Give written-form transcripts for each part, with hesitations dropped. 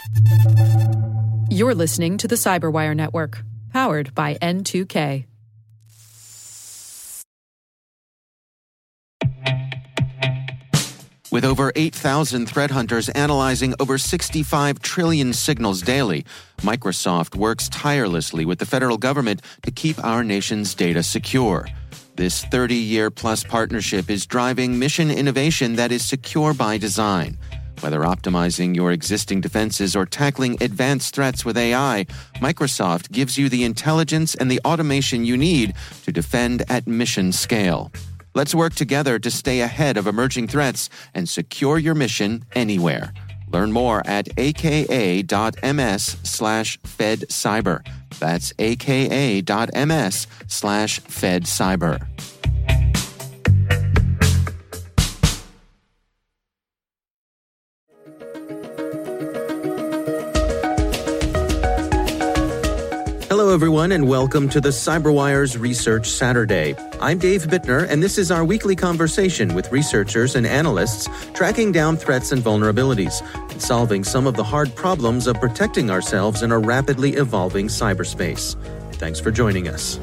You're listening to the Cyberwire Network, powered by N2K. With over 8,000 threat hunters analyzing over 65 trillion signals daily, Microsoft works tirelessly with the federal government to keep our nation's data secure. This 30-year-plus partnership is driving mission innovation that is secure by design. Whether optimizing your existing defenses or tackling advanced threats with AI, Microsoft gives you the intelligence and the automation you need to defend at mission scale. Let's work together to stay ahead of emerging threats and secure your mission anywhere. Learn more at aka.ms/fedcyber. That's aka.ms/fedcyber. Hello, everyone, and welcome to the CyberWire's Research Saturday. I'm Dave Bittner, and this is our weekly conversation with researchers and analysts tracking down threats and vulnerabilities and solving some of the hard problems of protecting ourselves in a rapidly evolving cyberspace. Thanks for joining us.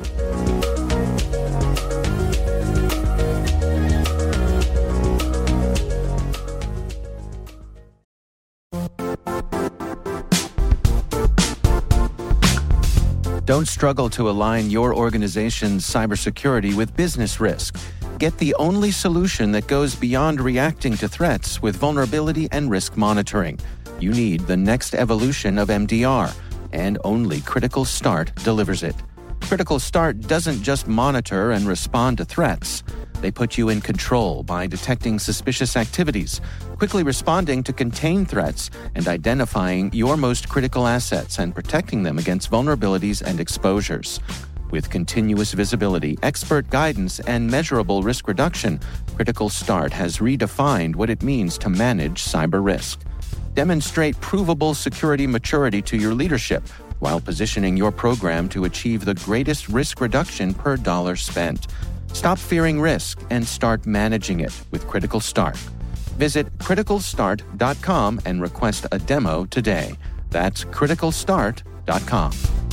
Don't struggle to align your organization's cybersecurity with business risk. Get the only solution that goes beyond reacting to threats with vulnerability and risk monitoring. You need the next evolution of MDR, and only Critical Start delivers it. Critical Start doesn't just monitor and respond to threats. They put you in control by detecting suspicious activities, quickly responding to contain threats, and identifying your most critical assets and protecting them against vulnerabilities and exposures. With continuous visibility, expert guidance, and measurable risk reduction, Critical Start has redefined what it means to manage cyber risk. Demonstrate provable security maturity to your leadership while positioning your program to achieve the greatest risk reduction per dollar spent. Stop fearing risk and start managing it with Critical Start. Visit criticalstart.com and request a demo today. That's criticalstart.com.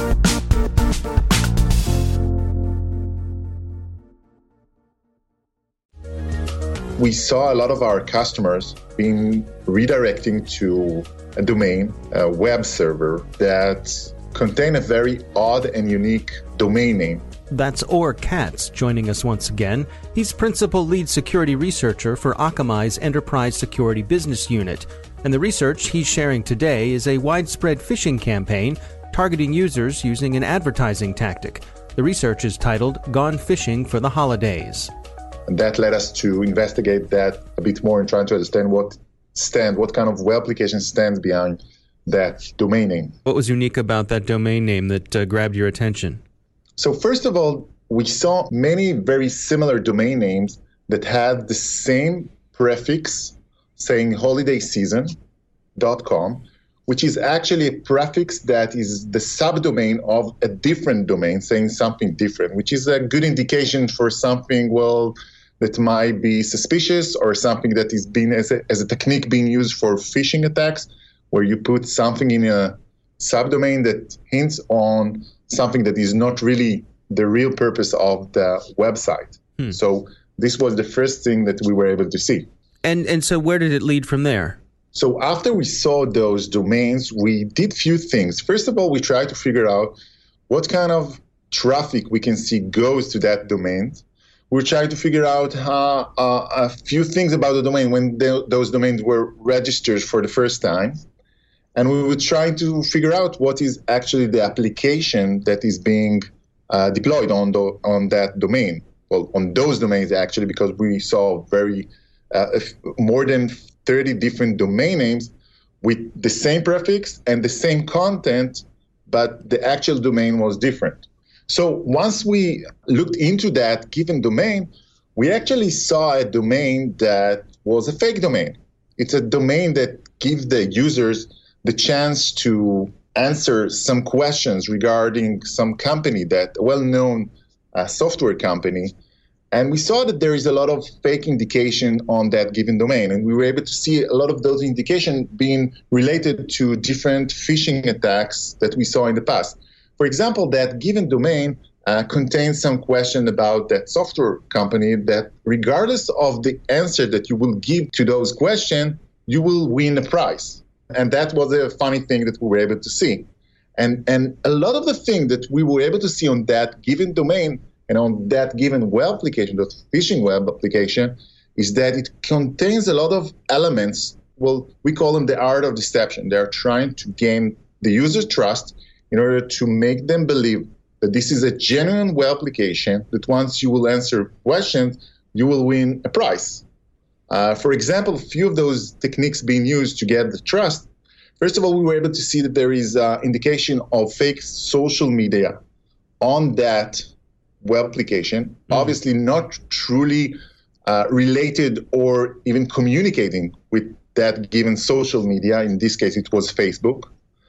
We saw a lot of our customers being redirecting to a domain, a web server that contained a very odd and unique domain name. That's Or Katz joining us once again. He's Principal Lead Security Researcher for Akamai's Enterprise Security Business Unit. And the research he's sharing today is a widespread phishing campaign targeting users using an advertising tactic. The research is titled Gone Phishing for the Holidays. And that led us to investigate that a bit more and trying to understand what kind of web application stands behind that domain name. What was unique about that domain name that grabbed your attention? So first of all, we saw many very similar domain names that had the same prefix saying holidayseason.com, which is actually a prefix that is the subdomain of a different domain saying something different, which is a good indication for something, that might be suspicious or something that is being as a technique being used for phishing attacks, where you put something in a subdomain that hints on something that is not really the real purpose of the website. So this was the first thing that we were able to see. And so where did it lead from there? So after we saw those domains, we did few things. First of all, we tried to figure out what kind of traffic we can see goes to that domain. We tried to figure out a few things about the domain when those domains were registered for the first time. And we would try to figure out what is actually the application that is being deployed on that domain. Well, on those domains, actually, because we saw more than 30 different domain names with the same prefix and the same content, but the actual domain was different. So once we looked into that given domain, we actually saw a domain that was a fake domain. It's a domain that gives the users the chance to answer some questions regarding some company, that a well-known software company, And we saw that there is a lot of fake indication on that given domain. And we were able to see a lot of those indications being related to different phishing attacks that we saw in the past. For example, that given domain contains some question about that software company that regardless of the answer that you will give to those questions, you will win a prize. And that was a funny thing that we were able to see. And a lot of the things that we were able to see on that given domain and on that given web application, that phishing web application, is that it contains a lot of elements. Well, we call them the art of deception. They're trying to gain the user's trust in order to make them believe that this is a genuine web application, that once you will answer questions, you will win a prize. For example, a few of those techniques being used to get the trust. First of all, we were able to see that there is indication of fake social media on that web application, obviously not truly related or even communicating with that given social media. In this case, it was Facebook.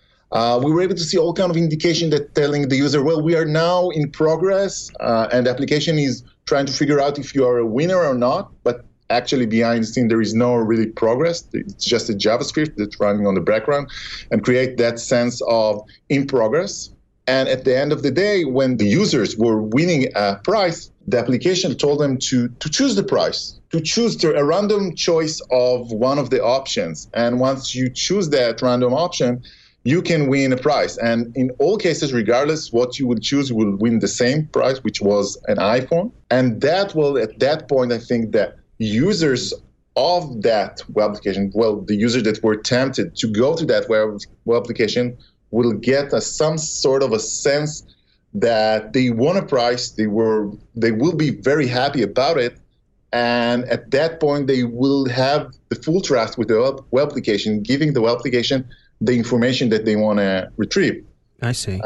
We were able to see all kind of indication that telling the user, well, we are now in progress, and the application is trying to figure out if you are a winner or not, but actually behind the scene there is no really progress. It's just a JavaScript that's running on the background and create that sense of in progress. And at the end of the day, when the users were winning a prize, the application told them to choose the prize, to choose a random choice of one of the options. And once you choose that random option, you can win a prize. And in all cases, regardless what you will choose, you will win the same prize, which was an iPhone. And that will, at that point, I think that users of that web application, well, the users that were tempted to go to that web application will get some sort of a sense that they won a prize, they will be very happy about it, and at that point they will have the full trust with the web application, giving the web application the information that they want to retrieve. I see.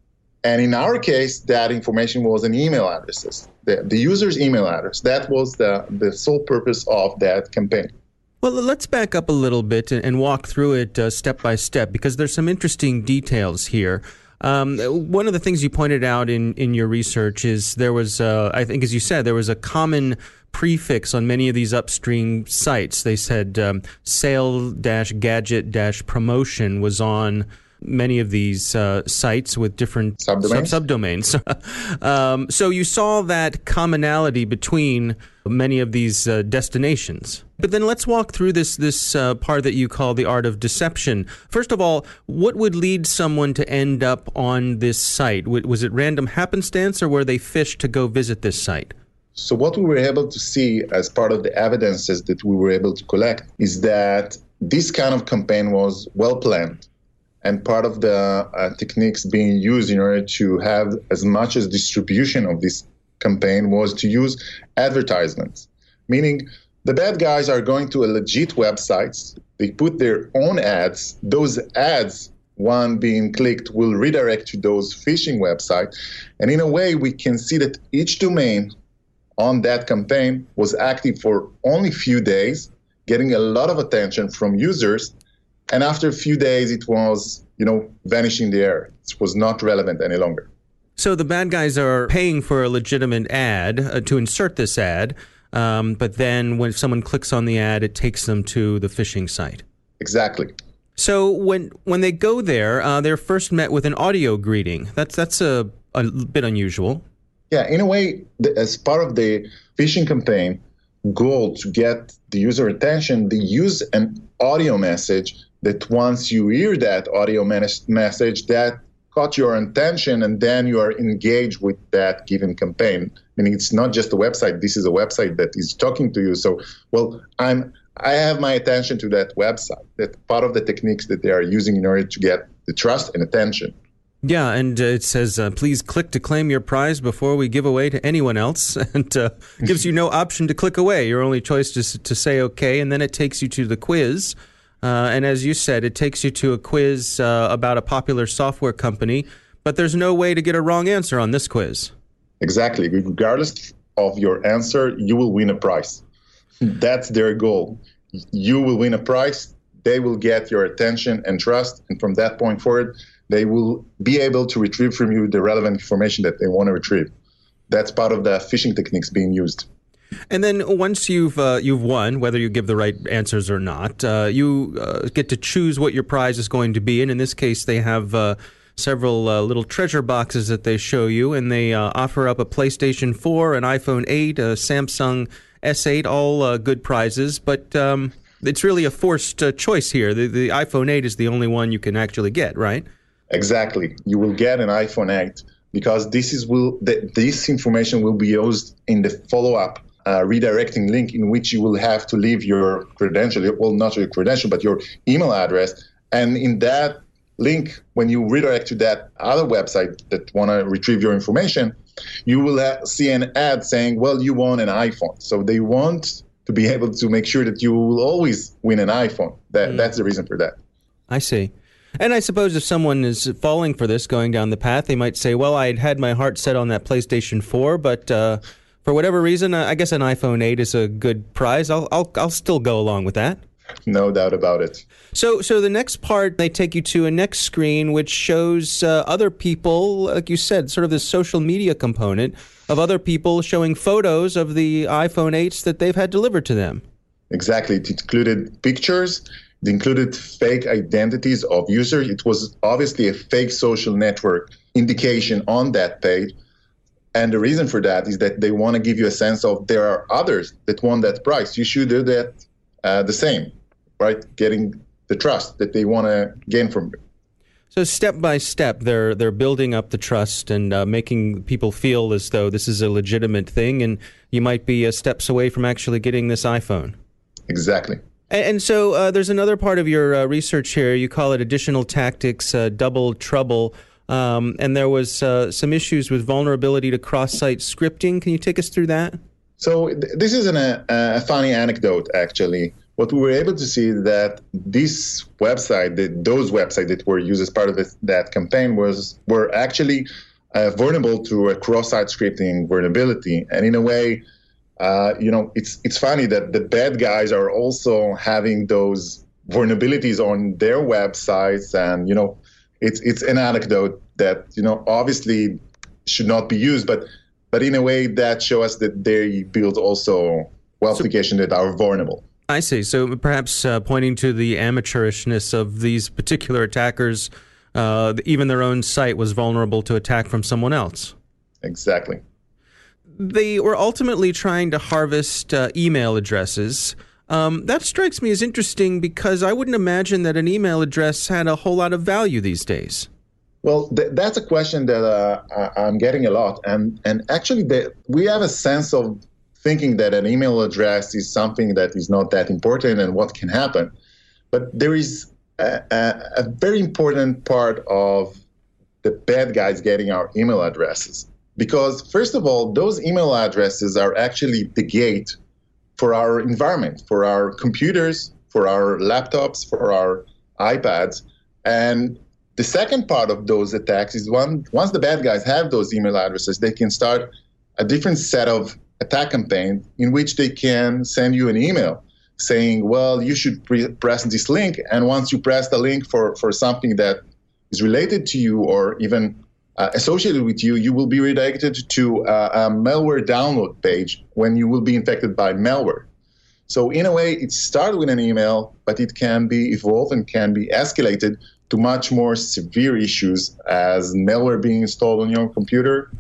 And in our case, that information was an email address, the user's email address. That was the sole purpose of that campaign. Well, let's back up a little bit and walk through it step by step, because there's some interesting details here. One of the things you pointed out in your research is there was, I think as you said, there was a common prefix on many of these upstream sites. They said sale-gadget-promotion was on many of these sites with different subdomains. So you saw that commonality between many of these destinations. But then let's walk through this part that you call the art of deception. First of all, what would lead someone to end up on this site? Was it random happenstance, or were they fished to go visit this site? So what we were able to see as part of the evidences that we were able to collect is that this kind of campaign was well planned. And part of the techniques being used in order to have as much as distribution of this campaign was to use advertisements, meaning the bad guys are going to a legit websites, they put their own ads, those ads, one being clicked, will redirect to those phishing websites. And in a way, we can see that each domain on that campaign was active for only a few days, getting a lot of attention from users. And after a few days, it was, vanishing in the air. It was not relevant any longer. So the bad guys are paying for a legitimate ad to insert this ad, but then when someone clicks on the ad, it takes them to the phishing site. Exactly. So when they go there, they're first met with an audio greeting. That's a bit unusual. Yeah, in a way, as part of the phishing campaign goal to get the user attention, they use an audio message that once you hear that audio message, that caught your attention, and then you are engaged with that given campaign. Meaning it's not just a website. This is a website that is talking to you. So, I have my attention to that website. That's part of the techniques that they are using in order to get the trust and attention. Yeah, and it says, please click to claim your prize before we give away to anyone else, and gives you no option to click away. Your only choice is to say okay, and then it takes you to the quiz. And as you said, it takes you to a quiz about a popular software company, but there's no way to get a wrong answer on this quiz. Exactly. Regardless of your answer, you will win a prize. That's their goal. You will win a prize. They will get your attention and trust, and from that point forward, they will be able to retrieve from you the relevant information that they want to retrieve. that's part of the phishing techniques being used. And then once you've won, whether you give the right answers or not, you get to choose what your prize is going to be. And in this case, they have several little treasure boxes that they show you, and they offer up a PlayStation 4, an iPhone 8, a Samsung S8, all good prizes. But it's really a forced choice here. The iPhone 8 is the only one you can actually get, right? Exactly. You will get an iPhone 8 because this information will be used in the follow-up redirecting link, in which you will have to leave your credential, well, not your credential, but your email address. And in that link, when you redirect to that other website that want to retrieve your information, you will see an ad saying, well, you won an iPhone. So they want to be able to make sure that you will always win an iPhone. That's the reason for that. I see. And I suppose if someone is falling for this, going down the path, they might say, well, I'd had my heart set on that PlayStation 4, but for whatever reason, I guess an iPhone 8 is a good prize. I'll still go along with that. No doubt about it. So the next part, they take you to a next screen, which shows other people, like you said, sort of the social media component of other people showing photos of the iPhone 8s that they've had delivered to them. Exactly. It included pictures. It included fake identities of users. It was obviously a fake social network indication on that page. And the reason for that is that they want to give you a sense of there are others that won that prize. You should do that the same, right? Getting the trust that they want to gain from you. So step by step, they're building up the trust and making people feel as though this is a legitimate thing, and you might be steps away from actually getting this iPhone. Exactly. And so there's another part of your research here. You call it additional tactics, double trouble. And there was some issues with vulnerability to cross-site scripting. Can you take us through that? So this is a funny anecdote, actually. What we were able to see is that this website, those websites that were used as part of that campaign were actually vulnerable to a cross-site scripting vulnerability. And in a way, it's funny that the bad guys are also having those vulnerabilities on their websites, and it's an anecdote that obviously should not be used, but in a way that shows us that they build also applications that are vulnerable. I see. So perhaps pointing to the amateurishness of these particular attackers, even their own site was vulnerable to attack from someone else. Exactly. They were ultimately trying to harvest email addresses. That strikes me as interesting because I wouldn't imagine that an email address had a whole lot of value these days. Well, that's a question that I'm getting a lot. And actually, we have a sense of thinking that an email address is something that is not that important and what can happen. But there is a very important part of the bad guys getting our email addresses. Because, first of all, those email addresses are actually the gate for our environment, for our computers, for our laptops, for our iPads. And the second part of those attacks is once the bad guys have those email addresses, they can start a different set of attack campaign in which they can send you an email saying, well, you should press this link. And once you press the link for something that is related to you or even associated with you, you will be redirected to a malware download page when you will be infected by malware. So in a way, it started with an email, but it can be evolved and can be escalated to much more severe issues as malware being installed on your computer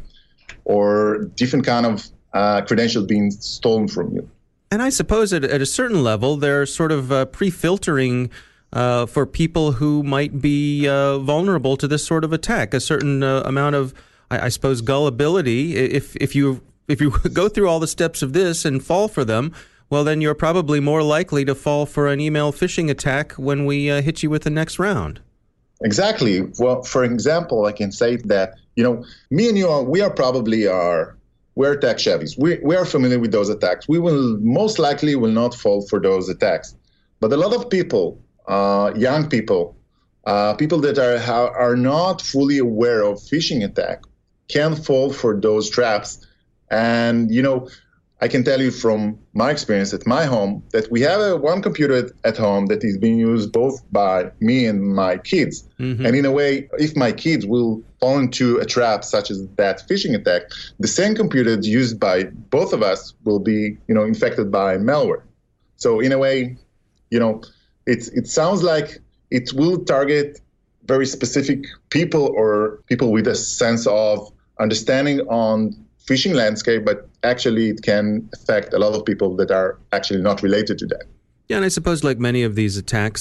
or different kind of credentials being stolen from you. And I suppose at a certain level, they're sort of pre-filtering for people who might be vulnerable to this sort of attack. A certain amount of, I suppose, gullibility. If you go through all the steps of this and fall for them, well, then you're probably more likely to fall for an email phishing attack when we hit you with the next round. Exactly. Well, for example, I can say that me and you we're tech savvies. We are familiar with those attacks. We will most likely will not fall for those attacks. But a lot of people, young people, people that are not fully aware of phishing attack, can fall for those traps. And I can tell you from my experience at my home that we have one computer at home that is being used both by me and my kids. Mm-hmm. And in a way, if my kids will fall into a trap such as that phishing attack, the same computer used by both of us will be, infected by malware. So in a way, it sounds like it will target very specific people or people with a sense of understanding on phishing landscape, but actually it can affect a lot of people that are actually not related to that. Yeah, and I suppose like many of these attacks,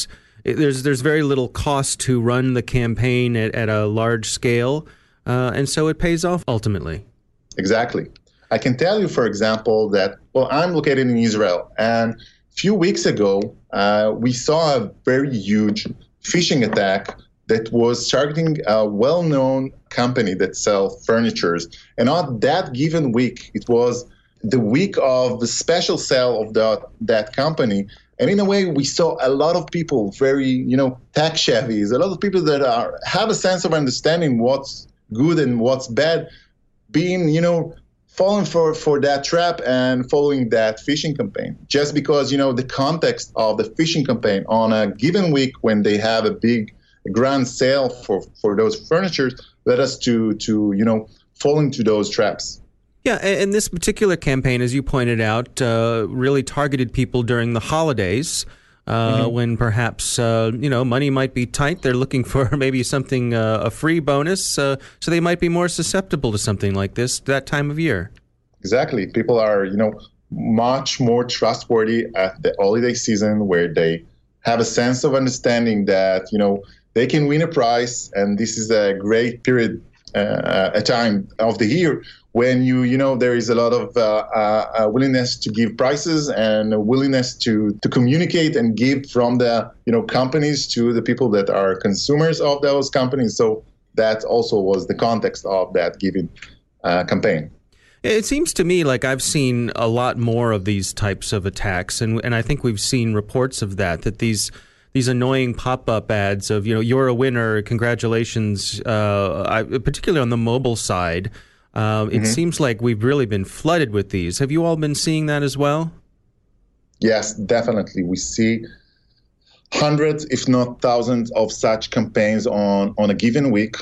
there's very little cost to run the campaign at a large scale, and so it pays off ultimately. Exactly. I can tell you, for example, that, I'm located in Israel, and a few weeks ago, we saw a very huge phishing attack that was targeting a well-known company that sells furniture. And on that given week, it was the week of the special sale of that company. And in a way, we saw a lot of people very, tech savvy, a lot of people that have a sense of understanding what's good and what's bad, being, falling for that trap and following that phishing campaign. Just because, the context of the phishing campaign on a given week when they have a big grand sale for those furniture led us to fall into those traps. Yeah, and this particular campaign, as you pointed out, really targeted people during the holidays when perhaps, money might be tight. They're looking for maybe something, a free bonus, so they might be more susceptible to something like this that time of year. Exactly. People are, much more trustworthy at the holiday season where they have a sense of understanding that, they can win a prize, and this is a great period, a time of the year when there is a lot of willingness to give prizes and a willingness to communicate and give from the companies to the people that are consumers of those companies. So that also was the context of that given campaign. It seems to me like I've seen a lot more of these types of attacks, and I think we've seen reports of that these annoying pop-up ads of, you're a winner, congratulations, particularly on the mobile side. It seems like we've really been flooded with these. Have you all been seeing that as well? Yes, definitely. We see hundreds, if not thousands, of such campaigns on a given week.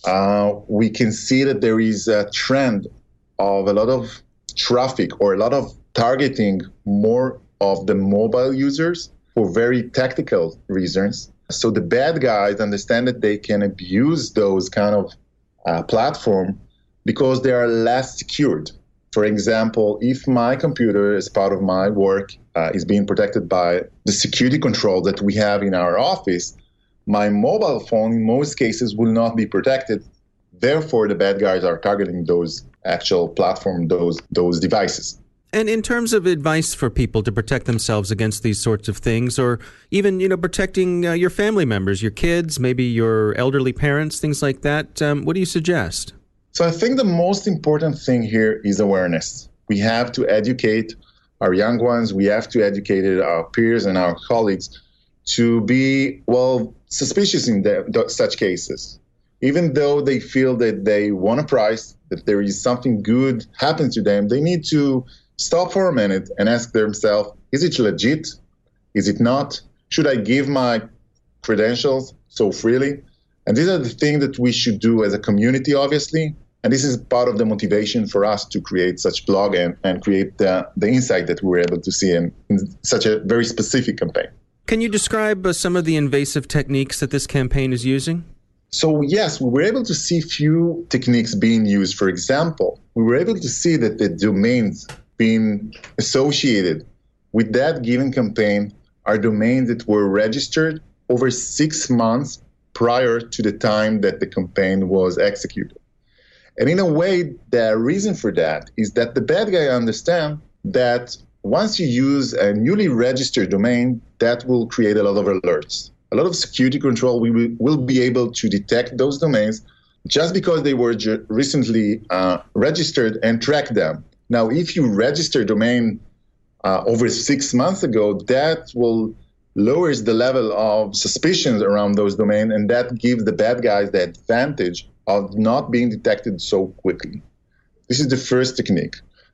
We can see that there is a trend of a lot of traffic or a lot of targeting more of the mobile users for very tactical reasons. So the bad guys understand that they can abuse those kind of platform because they are less secured. For example, if my computer as part of my work is being protected by the security control that we have in our office, my mobile phone in most cases will not be protected. Therefore, the bad guys are targeting those actual platform, those devices. And in terms of advice for people to protect themselves against these sorts of things, or even, protecting your family members, your kids, maybe your elderly parents, things like that, what do you suggest? So I think the most important thing here is awareness. We have to educate our young ones. We have to educate our peers and our colleagues to be, suspicious in such cases. Even though they feel that they won a prize, that there is something good happen to them, they need to stop for a minute and ask themselves, is it legit? Is it not? Should I give my credentials so freely? And these are the things that we should do as a community, obviously. And this is part of the motivation for us to create such blog and create the insight that we were able to see in such a very specific campaign. Can you describe some of the invasive techniques that this campaign is using? So yes, we were able to see few techniques being used. For example, we were able to see that the domains being associated with that given campaign are domains that were registered over 6 months prior to the time that the campaign was executed. And in a way, the reason for that is that the bad guy understands that once you use a newly registered domain, that will create a lot of alerts. A lot of security control, we will be able to detect those domains just because they were recently registered and track them. Now, if you register a domain over 6 months ago, that will lowers the level of suspicions around those domains, and that gives the bad guys the advantage of not being detected so quickly. This is the first technique.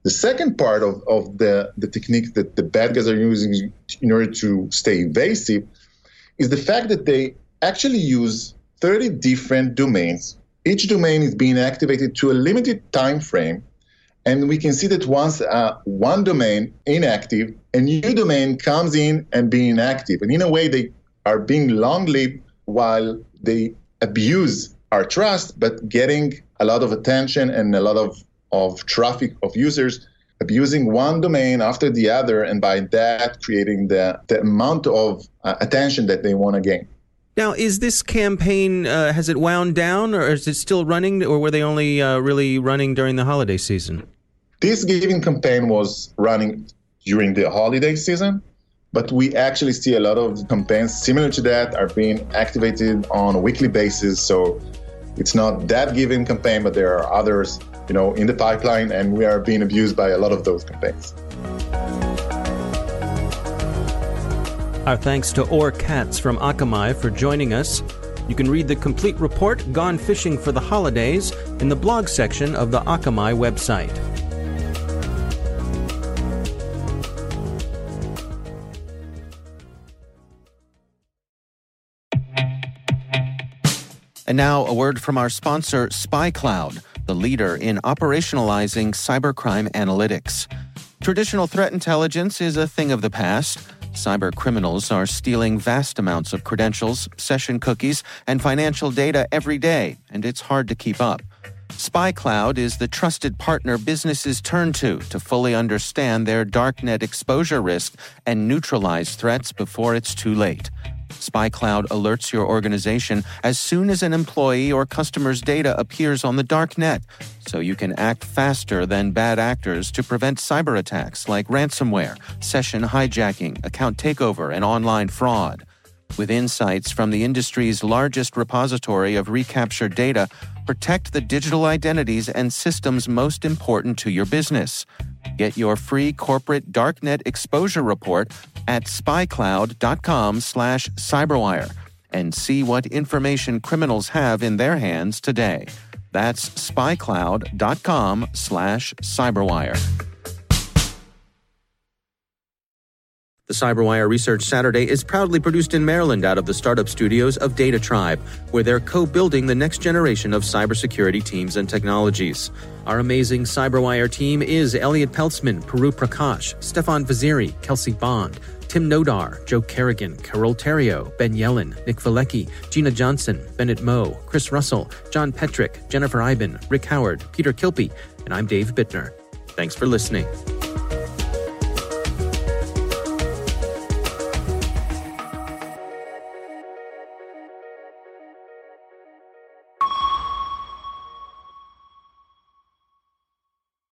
The second part of the technique that the bad guys are using in order to stay evasive is the fact that they actually use 30 different domains. Each domain is being activated to a limited time frame, and we can see that once one domain inactive, a new domain comes in and being active. And in a way, they are being long-lived while they abuse our trust, but getting a lot of attention and a lot of traffic of users abusing one domain after the other, and by that creating the amount of attention that they want to gain. Now, is this campaign, has it wound down, or is it still running, or were they only really running during the holiday season? This giving campaign was running during the holiday season, but we actually see a lot of campaigns similar to that are being activated on a weekly basis. So it's not that giving campaign, but there are others, in the pipeline, and we are being abused by a lot of those campaigns. Our thanks to Or Katz from Akamai for joining us. You can read the complete report, Gone Fishing for the Holidays, in the blog section of the Akamai website. And now a word from our sponsor, SpyCloud, the leader in operationalizing cybercrime analytics. Traditional threat intelligence is a thing of the past. Cyber criminals are stealing vast amounts of credentials, session cookies, and financial data every day, and it's hard to keep up. SpyCloud is the trusted partner businesses turn to fully understand their darknet exposure risk and neutralize threats before it's too late. SpyCloud alerts your organization as soon as an employee or customer's data appears on the dark net, so you can act faster than bad actors to prevent cyber attacks like ransomware, session hijacking, account takeover, and online fraud. With insights from the industry's largest repository of recaptured data, protect the digital identities and systems most important to your business. Get your free corporate darknet exposure report at spycloud.com/cyberwire and see what information criminals have in their hands today. That's spycloud.com/cyberwire. The CyberWire Research Saturday is proudly produced in Maryland out of the startup studios of Data Tribe, where they're co-building the next generation of cybersecurity teams and technologies. Our amazing CyberWire team is Elliot Peltzman, Puru Prakash, Stefan Vaziri, Kelsey Bond, Tim Nodar, Joe Kerrigan, Carol Terrio, Ben Yellen, Nick Valecki, Gina Johnson, Bennett Moe, Chris Russell, John Petrick, Jennifer Iben, Rick Howard, Peter Kilpie, and I'm Dave Bittner. Thanks for listening.